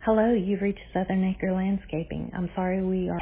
Hello, you've reached Southern Acre Landscaping. I'm sorry we are